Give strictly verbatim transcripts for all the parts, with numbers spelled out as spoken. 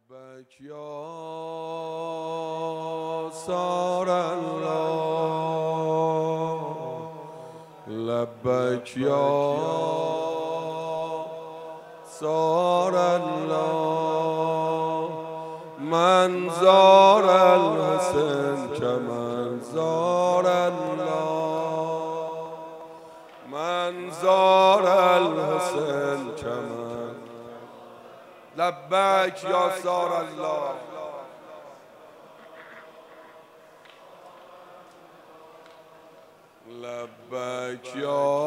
لبیک یا سار الله، لبیک یا سار الله. من زار الحسن کمن زار الله، من زار الحسن کمن. لبیک یا سار الله، لبیک یا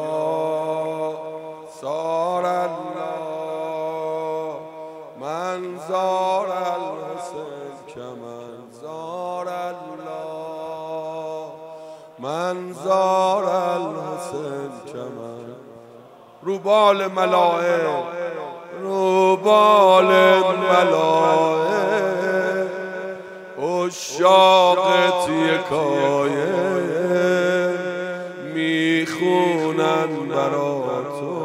سار الله. من زار الحسن کمن زار الله، من زار الحسن کمن. روبال ملائک روبال ملائک عشاق تیکایه میخونن برا تو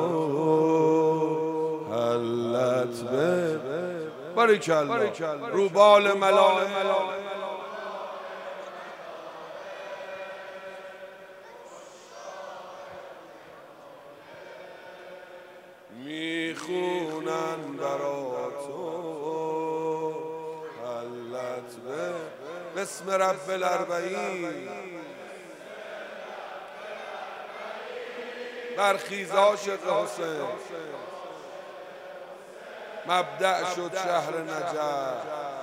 حلت به باریکالله. روبال ملائک میخونن برا تو حلت به بسم رب الاربعین. برخیز عاشق حسین، مبدأ شد شهر نجف.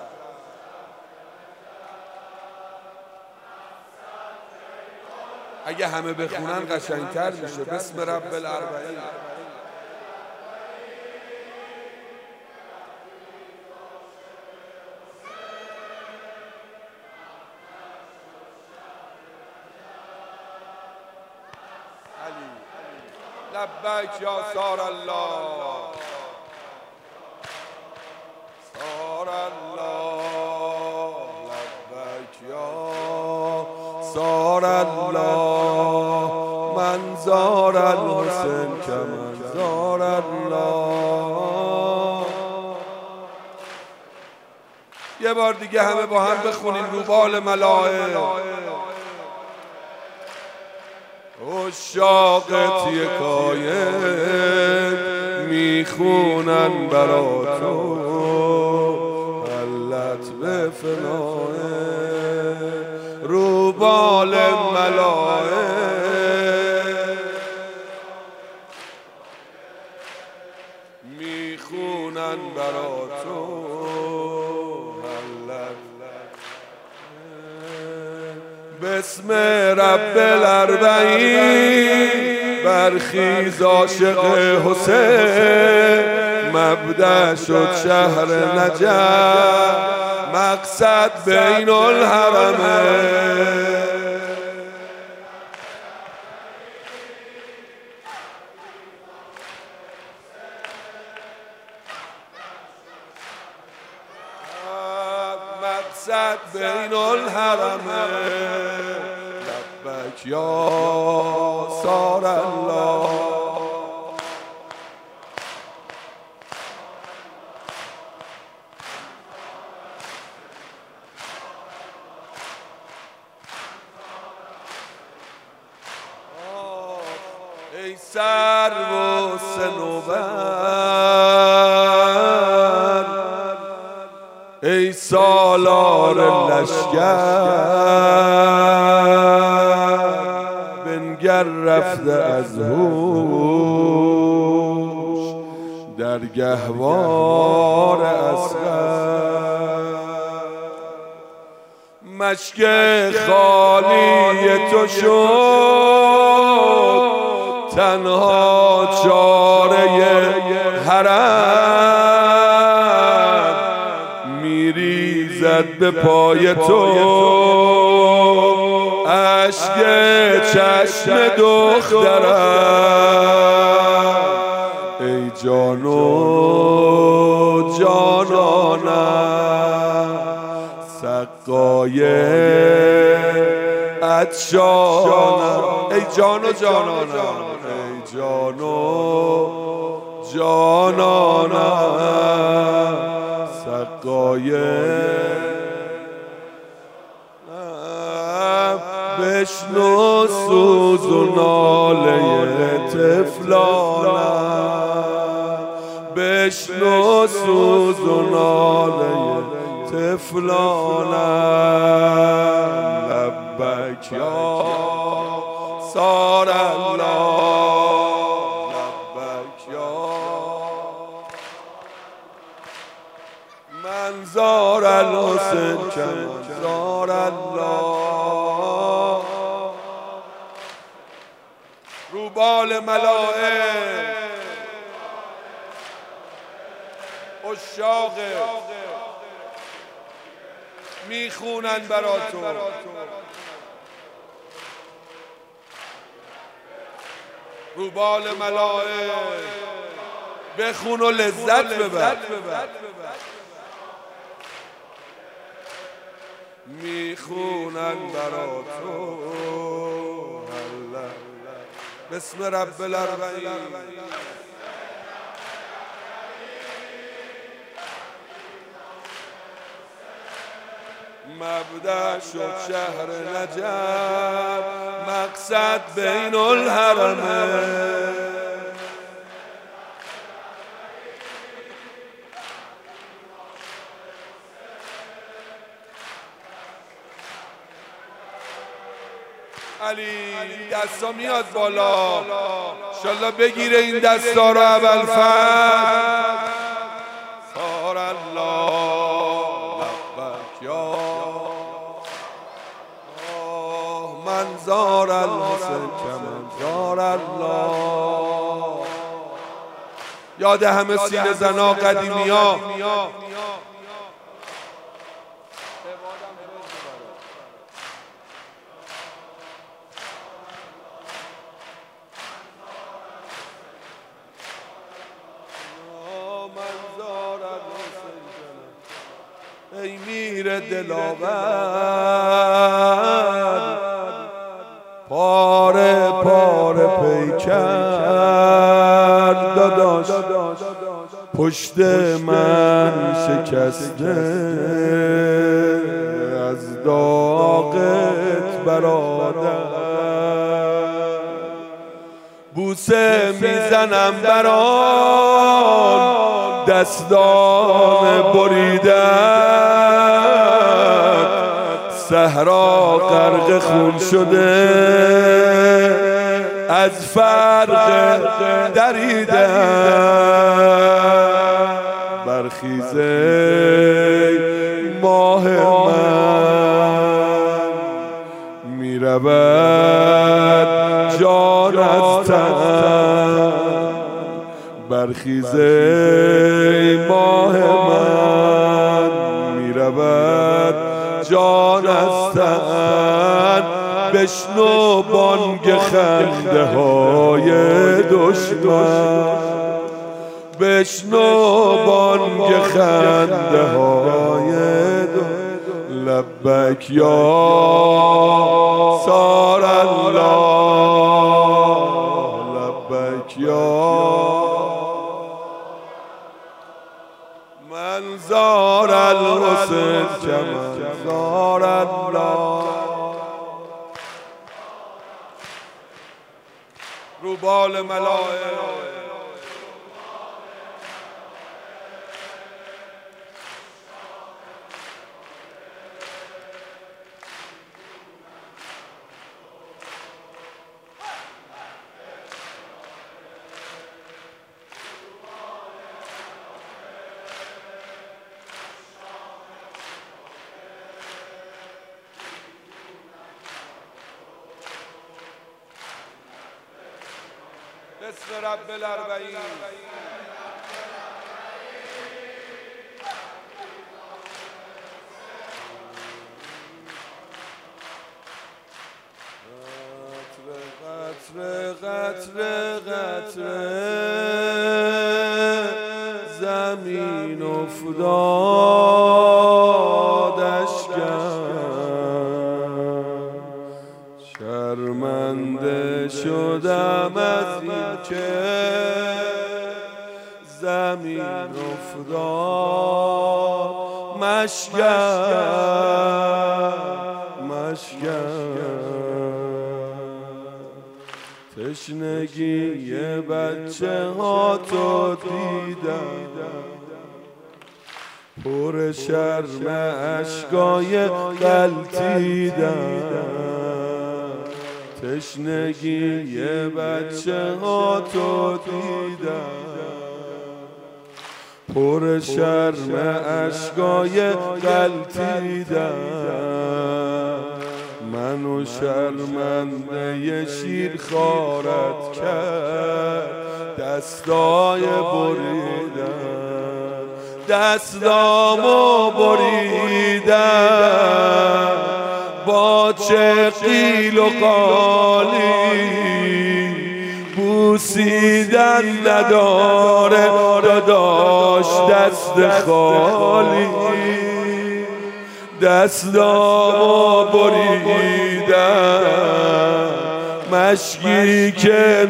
اگه همه بخونن قشنگتر میشه. بسم رب الاربعین. لبیک یا سار الله، سار الله. لبیک یا سار الله، من زار الحسن کمن زار الله. یه بار دیگه همه با هم بخونیم روبال ملائک عشاق تیکایه میخونن برا تو حلت به فناه. روبال ملائک میخونن برا تو حلت. بسم رب الاربعین. برخیز عاشق حسین، مبدأ شد شهر نجف، مقصد بین الحرمین. مقصد بین الحرمین. لبیک یا سار الله، ای سرو و صنوبر، ای سالار لشکر، بنگر رفته از هوش در گهوار اصغر. مشک خالی تو شد تنها چاره حرم، میریزد به پای تو اشک چشم دخترم. ای جان و جانانم سقای عطشانم. ای جان و جانانم، ای جان و جانانم سقایه بشنو سوز و ناله طفلانم بشنو سوز و ناله طفلانم لبک یا سار الله لبک یا من زار الحسین کمن زار الله روبال ملائک عشاق میخونن برا تو روبال ملائک بخون و لذت ببر میخونن برا تو بسم رب الاربعین مبدأ شد شهر نجف مقصد بین الحرمین علی دستا میاد بالا انشالله بگیره این دستا رو ابوالفضل سار الله لبک یا من زار الحسین کمن زار الله یاد همه سینه زنا قدیمی ها ای میر دلاور پاره پاره پیکر داداش پشت من شکسته از داغت برادر بوسه میزنم بران دستان بریدن صحرا غرق خون شده از فرق دریدن برخیزه ماه من میرود جان از تن برخیزه ماه من میرود جان از تن بشنو بانگ خنده های دشمن بشنو بانگ خنده های لبک یا سار الله لبک یا من زار الحسین کمن زار الله روبال ملائک بسم رب الاربعین قطره قطره قطره زمین افتادش کرد شرمنده شدم از این که زمین افتاد مشکن مشکن تشنگی یه بچه ها تو دیدم پر شرم اشکای غلطیدم تشنگی یه بچه ها تو دیدم پر شرم اشکای غلطیدم منو شرمنده شیر خارت کرد دستای بریدم دستامو بریدم با چه قیل و قالی بوسیدن نداره داداش دست خالی دستامو بریدم مشکی که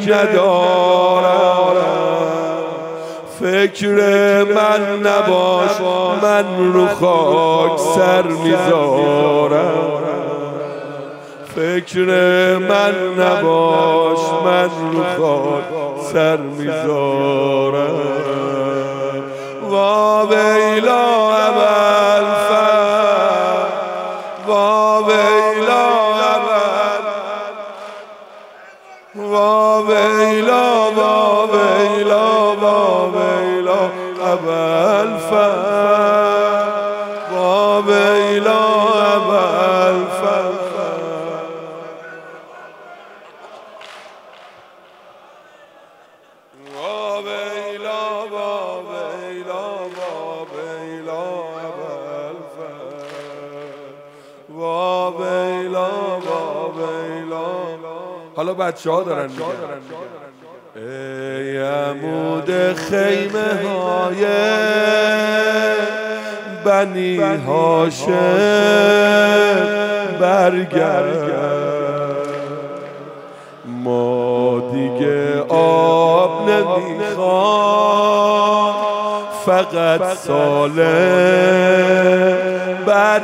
ندارم فکر من نباش من رو خاک سر میذارم فکر من نباش من رو خاک سر میذارم وا ویلا ابوالفضل وا ویلا وا ویلا وا ویلا وا ویلا ابوالفضل وا ویلا ابوالفضل وا ویلا وا ویلا وا ویلا ابوالفضل وا ویلا وا ویلا. حالا بچه ها دارن میگن ای عمود خیمه های بنی هاشم برگرد ما دیگه آب نمیخوام فقط سالم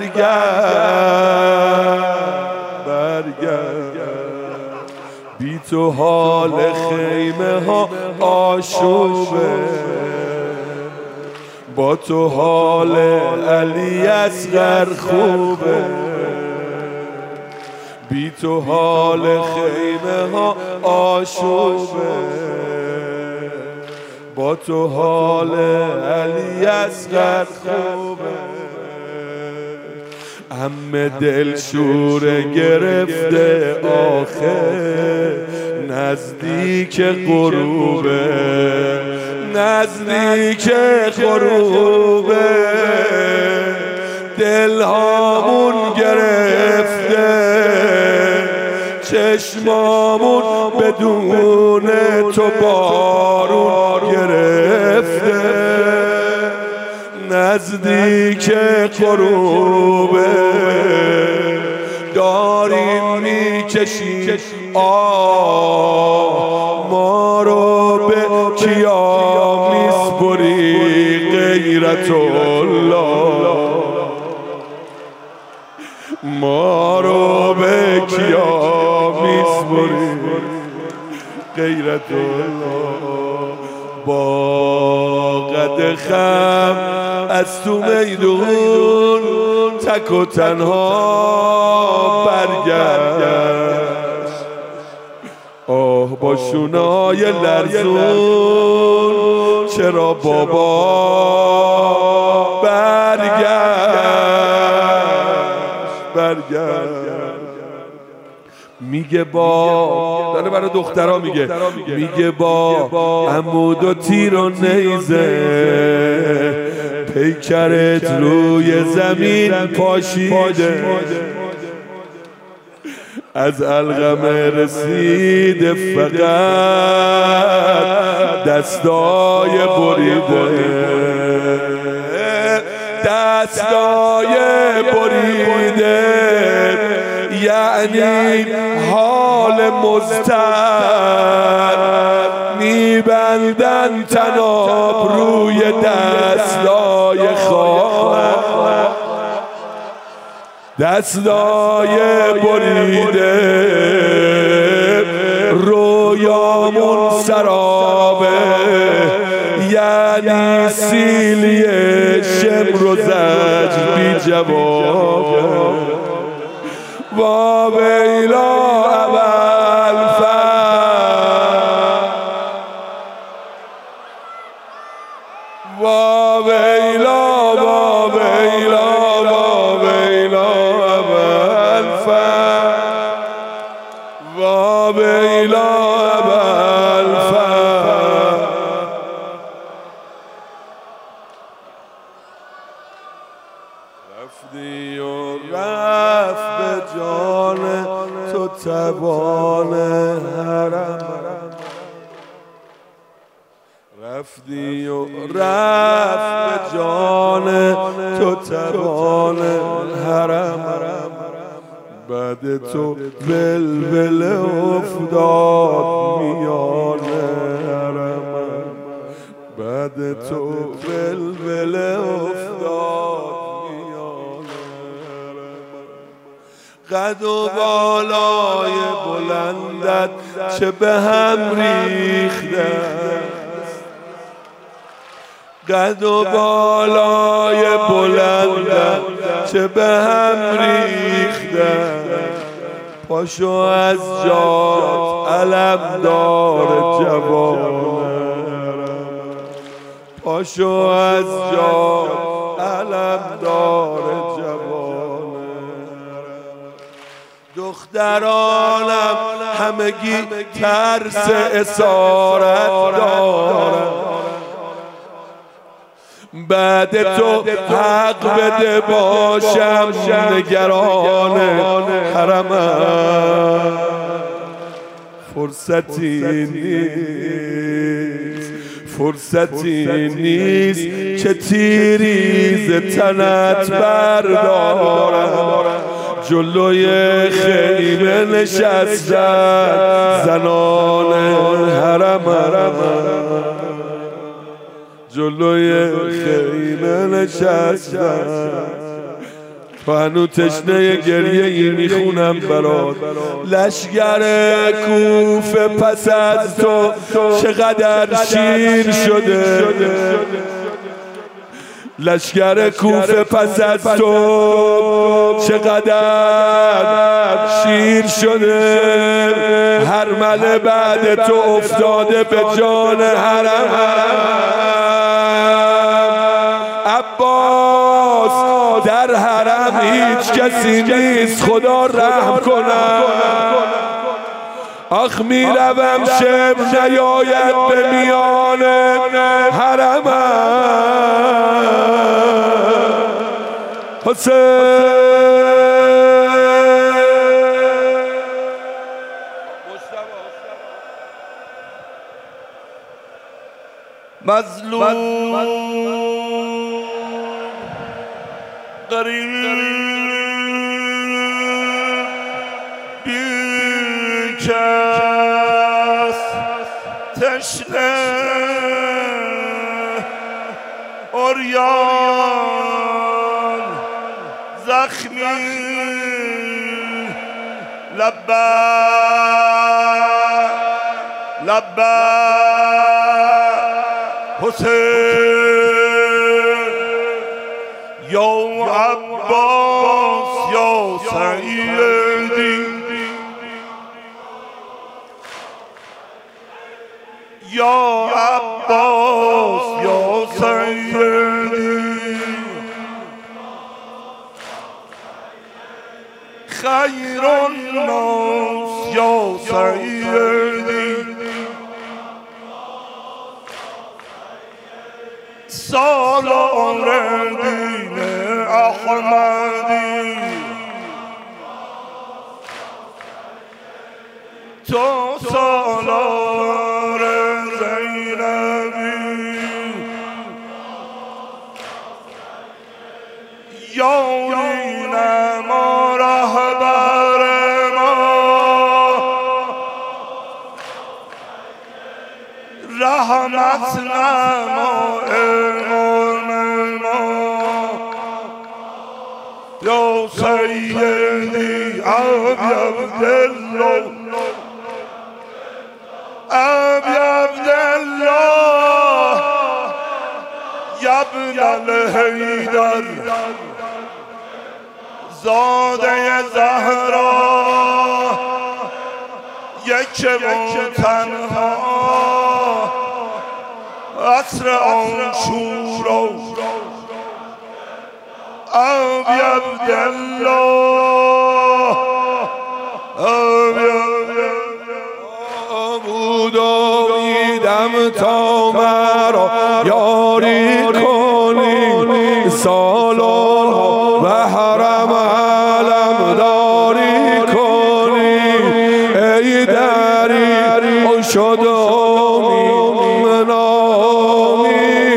برگرد برگرد بی تو حال خیمه ها آشوبه با تو حال علی اصغر خوبه بی تو حال خیمه ها آشوبه با تو حال علی اصغر خوبه همه دل شوره گرفته آخه نزدیک غروبه نزدیک غروبه دل هامون گرفته چشمامون بدون تو بارون گرفته نزدیک غروبه داریم میکشیم آه ما رو به کیا میسپری غیرت الله ما رو به کیا میسپری غیرت الله با قد خم از تو میدون تک و تنها برگشت آه با شونای لرزون چرا بابا برگشت برگشت میگه با داره برای دخترها میگه میگه با عمود و تیر و نیزه پیکرت روی زمین پاشیده از علقمه رسیده فقط دستای بریده دستای بریده یعنی حال مضطر میبندن تناب روی دستای خواهر دستای بریده رویامون سرابه، یعنی سیلی شمر و زجر بی جواب. وا ویلا ابوالفضل، وا ویلا وا ویلا وا ویلا ابوالفضل، وا ویلا ابوالفضل. رفتی و رفت به جان تو تبان حرم، رفتی و رفت به جان تو تبان حرم، بعد تو بلبل افتاد میان حرم، بعد تو بلبل افتاد میان حرم. قد و بالای بلندت چه به هم ریخته، قد و بالای بلندت چه به هم ریخته، پاشو از جات علمدار جوان، پاشو از جات علمدار جوان. دخترانم همگی ترس اسارت دارن، بعد تو حق بده باشم نگران حرمم. فرصتی نیست، فرصتی نیست که تیری ز تنت بردارم، جلوی خیمه نشستن زنان حرمم، جلوی خیمه نشستن. تو هنو تشنه گریه ای میخونم برات، لشگر کوفه پس از تو چقدر شیر شده، لشگر کوفه پس از تو چقدر شیر شده، هر مله بعد تو افتاده به جان حرم. عباس در حرم هیچ کسی نیست خدا رحم کنه، آخ میروم شب نیاید به میان حرم. حسین مظلوم غریب بیکس تشنه عریان زخمی لبیک لبیک حسین یا عباس یا سیدی یا عباس یا سیدی خیر الناس یا سیدی سالار دین احمدی تو سالار زینبی یارین ما رهبر ما رحمت نما امام ما یا سیدی ابی عبدالله ابی عبدالله ابن الحیدر زاده زهرا یک و تنها عصر عاشورا ابی عبدالله ابی عبدالله بود امیدم تا مرا یاری کنی سالها و حرم علم داری کنی ای دری شد امید نامی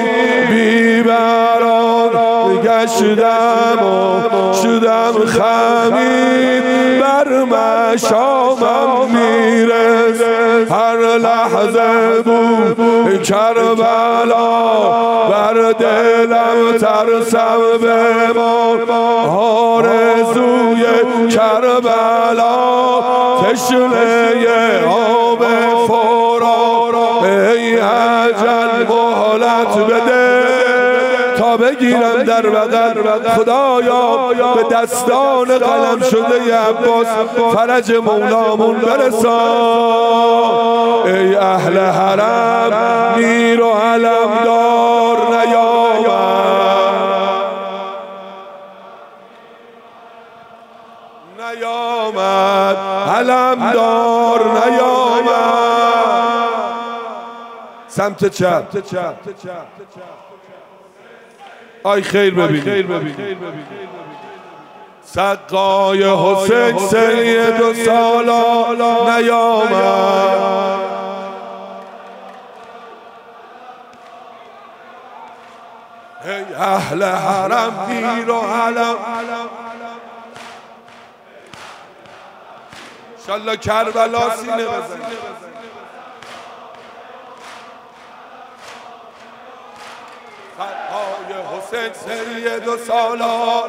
بیبران گشتم و شدم خمید بر مشامم میرسه هر لحظه بود کربلا بر دلم ترسم بمان آرزوی کربلا تشنه آب فرات ای اجل مهلت بده تا بگیرم در بغل خدایا به دستان قلم شده عباس فرج مولامون برسان ای اهل حرم میر و علمدار نیامد نیامد علمدار نیامد سمت چپ آی خیر ببینید سقای حسین سید و سالا نیامد ای اهل حرم میر و علم انشالله کربلا سینه بزنید سقای حسین سید و سالار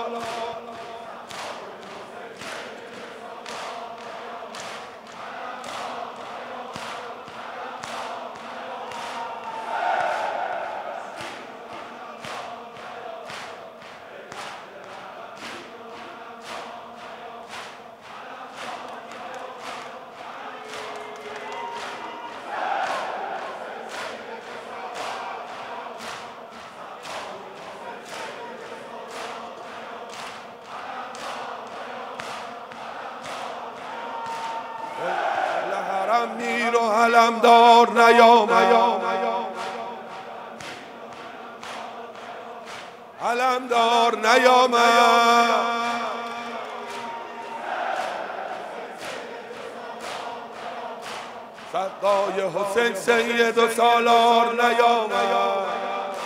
میر و علمدار نیامد علمدار نیامد سقای حسین سید و سالار نیامد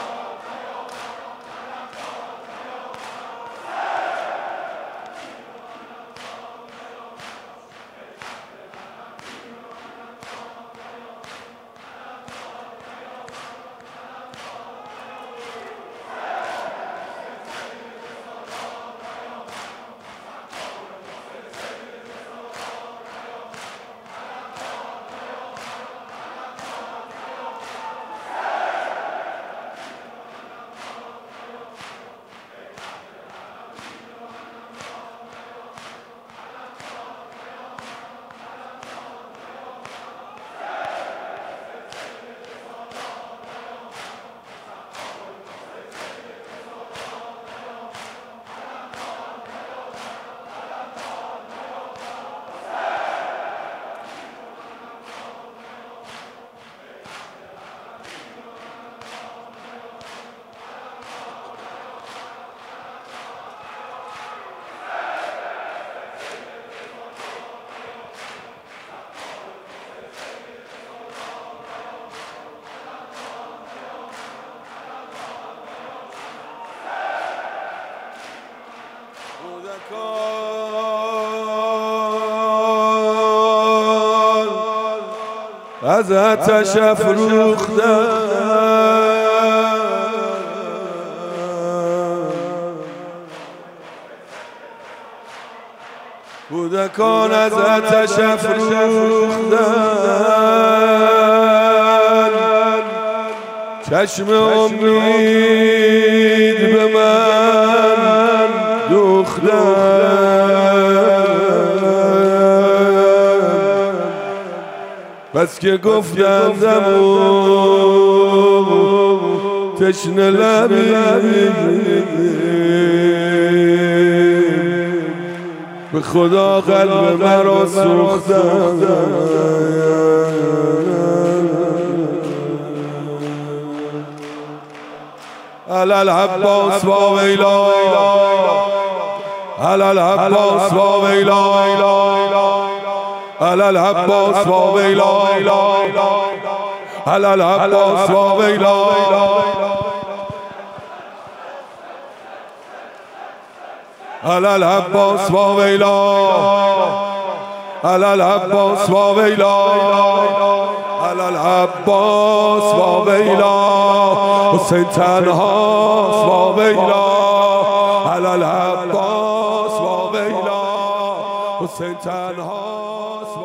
از آتش افروختم کودکان از آتش افروختن، چشم امید به من دوختن. بس که گفتندم تشنه لبی به خدا قلب مرا سوختن. علی العباس و ویلا، علی العباس و ویلا، علی العباس و ویلا، علی العباس و ویلا. علی العباس و ویلا، علی العباس و ویلا، علی العباس و ویلا. حسین تنهاست و ویلا، علی العباس و ویلا. حسین تنهاست